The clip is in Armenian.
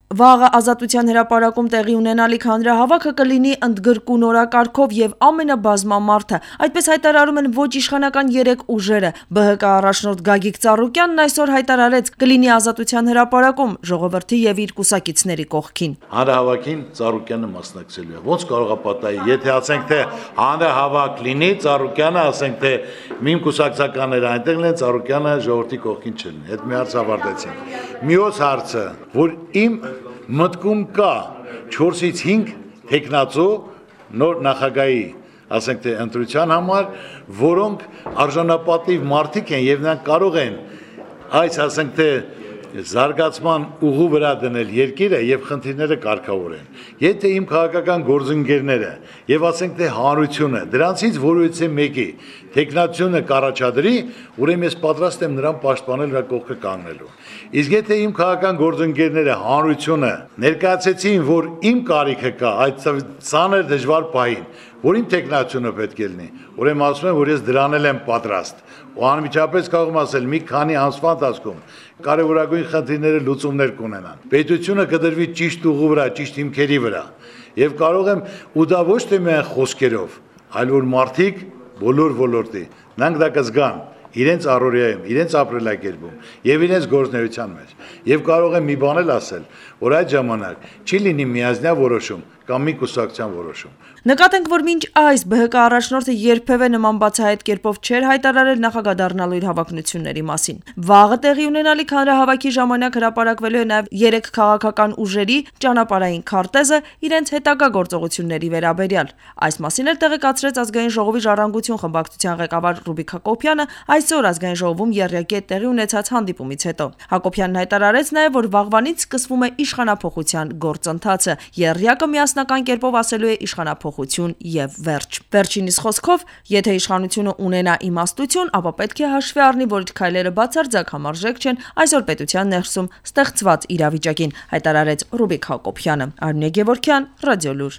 Վաղը Ազատության հրապարակում տեղի ունենալիք հանրահավաքը կլինի ընդգրկուն օրակարգով եւ ամենաբազմամարդը։ Այդպես հայտարարում են ոչ իշխանական 3 ուժերը։ ԲՀԿ առաջնորդ Գագիկ Ծառուկյանն այսօր հայտարարեց կլինի Ազատության հրապարակում ժողովրդի եւ իր կուսակիցների կողքին։ Հանրահավաքին Ծառուկյանը մասնակցելու է։ Ոնց կարող է պատահի, եթե ասենք թե հանրահավաք լինի, Ծառուկյանը ասենք թե իմ կուսակցականները այնտեղ են, Ծառուկյանը ժողովրդի կողքին չլինի։ Այդ մի հարց ավարտեցինք։ Մյուս հարցը, որ իմ մտքում կա 4-ից 5 տեխնացու նոր նախագահի, ասենք թե ընտրության համար, որոնք արժանապատիվ մարդիկ են եւ նրանք կարող են այս ասենք թե զարգացման ուղու վրա դնել երկիրը եւ խնդիրները կարգավորեն։ Եթե իմ քաղաքական գործընկերները եւ ասենք թե հանրությունը դրանցից որևիցե մեկի տեխնացիոնը կառաջադրի, ուրեմն ես պատրաստ եմ նրան պաշտպանել, նրա կողքը կանգնելու։ Իսկ եթե իմ քաղաքական գործընկերները հանրությունը ներկայացեցին, որ իմ կարիքը կա այդ ցաներ դժվար պահին, որ իմ տեխնացիոնը պետք է լինի, ուրեմն ասում եմ, որ ես դրան եմ պատրաստ։ Ու անմիջապես կարող եմ ասել, մի քանի ամսվա ընթացքում կարևորագույն խնդիրները լուծումներ կունենան։ Պետությունը կդրվի ճիշտ ուղու վրա, ճիշտ հիմքերի վրա։ Եվ կարող եմ ու դա ոչ թե միայն խոսքերով, այլ որ մարդիկ բոլոր ոլորտի նրանք դա կզգան իրենց առօրյայում, իրենց ապրելակերպում եւ իրենց գործունեության մեջ։ Եվ կարող եմ մի բան էլ ասել, որ այդ ժամանակ չի լինի միազնյա որոշում կամ մի կուսակցության որոշում։ Նկատենք, որ մինչ այս ԲՀԿ առաջնորդը երբևէ նման բացահայտ կերպով չէր հայտարարել նախագահ դառնալու իր հավակնությունների մասին։ Վաղը տեղի ունենալիք հանրահավաքի ժամանակ հրապարակվելու է նաև 3 քաղաքական ուժերի ճանապարհային քարտեզը իրենց հետագա գործողությունների վերաբերյալ։ Այս մասին էլ տեղեկացրեց Ազգային ժողովի Ժառանգություն խմբակցության ղեկավար Ռուբիկ Հակոբյանը այսօր Ազգային ժողովում եռյակի հետ տեղի ունեցած հանդիպումից հետո։ Հակոբյանն հայտարարեց նաև, որ վաղվանից սկսվում է իշխանափոխության գործընթացը։ Եռյակը միասնական կերպով ասելու է իշխանափոխություն եւ վերջ։ Վերջինիս խոսքով, եթե իշխանությունը ունենա իմաստություն, ապա պետք է հաշվի առնի, որ իր քայլերը բացարձակ համարժեք չեն այսօր պետության ներսում ստեղծված իրավիճակին, հայտարարեց Ռուբիկ Հակոբյանը։ Արմինե Գևորգյան, Ռադիոլուր։